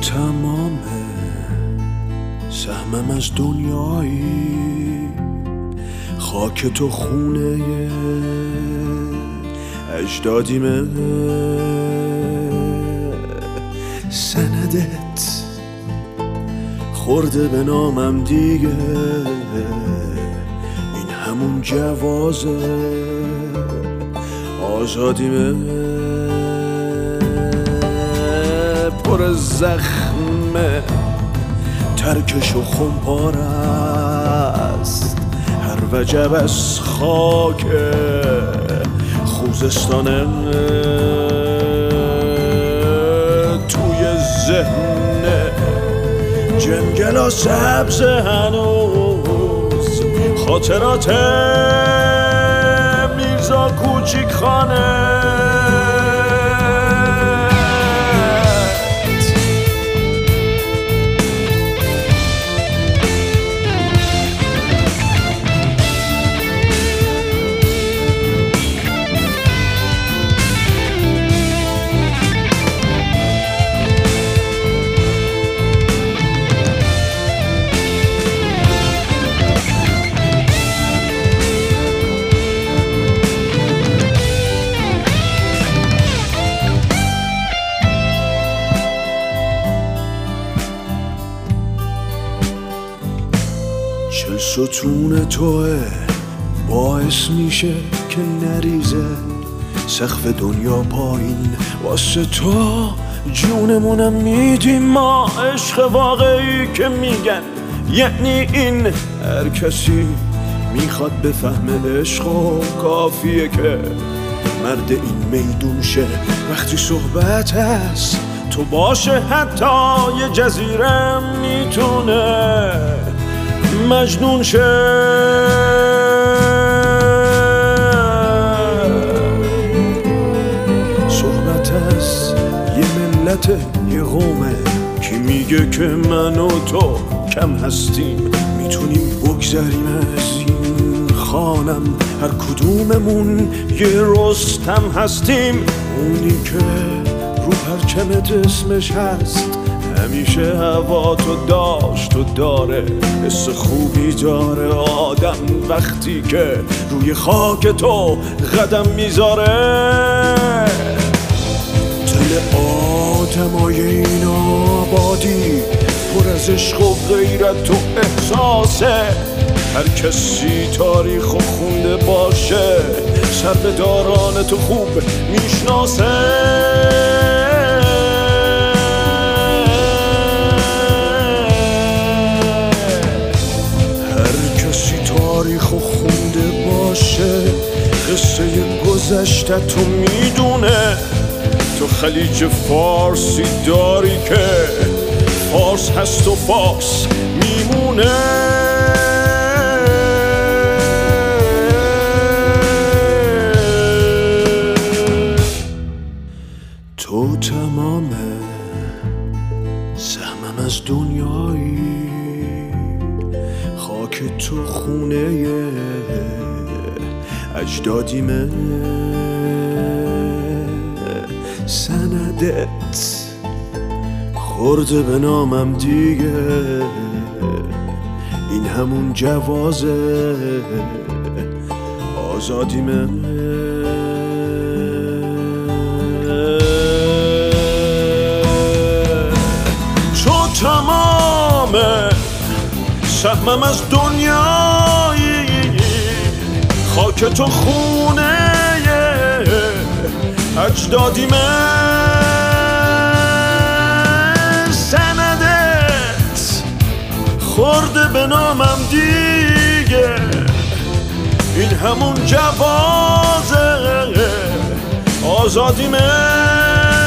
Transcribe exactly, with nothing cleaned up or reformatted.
تمام سهمم از دنیایی، خاک تو خونه اجدادیمه، سندت خورده به نامم دیگه، این همون جواز آزادیمه، پر زخمه ترکش و خمپار است، هر وجب از خاک خوزستانه، توی ذهن جنگلا سبز هنوز خاطرات میرزا کوچیک خانه. چل ستون توه باعث میشه که نریزه سقف دنیا پایین، واسه تو جونمونم میدیم ما، عشق واقعی که میگن یعنی این. هر کسی میخواد بفهمه عشق و کافیه که مرد این میدون شه، وقتی صحبت هست تو باشه حتی یه جزیره میتونه مجنون شه. صحبت از یه ملت یه قومه، کی میگه که من و تو کم هستیم، میتونیم بگذریم از این خانم، هر کدوممون یه رستم هستیم، اونی که رو پرچمت اسمش هست، همیشه هوا تو داشت و داره، حس خوبی داره آدم وقتی که روی خاک تو قدم میذاره. دل آدمای این آبادی پر از عشق و غیرت و احساسه، هر کسی تاریخ و خونده باشه سر به داران تو خوب میشناسه. تاریخ و خونده باشه قصه گذشته تو میدونه، تو خلیج فارسی داری که فارس هست و فارس میمونه. تو تمام سهمم از دنیایی، خاک تو خونه اجدادیمه، سندت خورده به نامم دیگه، این همون جواز آزادیمه. تو تمامه سهمم از دنیایی، خاک تو خونه اجدادیمه، سندت خورده به نامم دیگه، این همون جواز آزادیمه.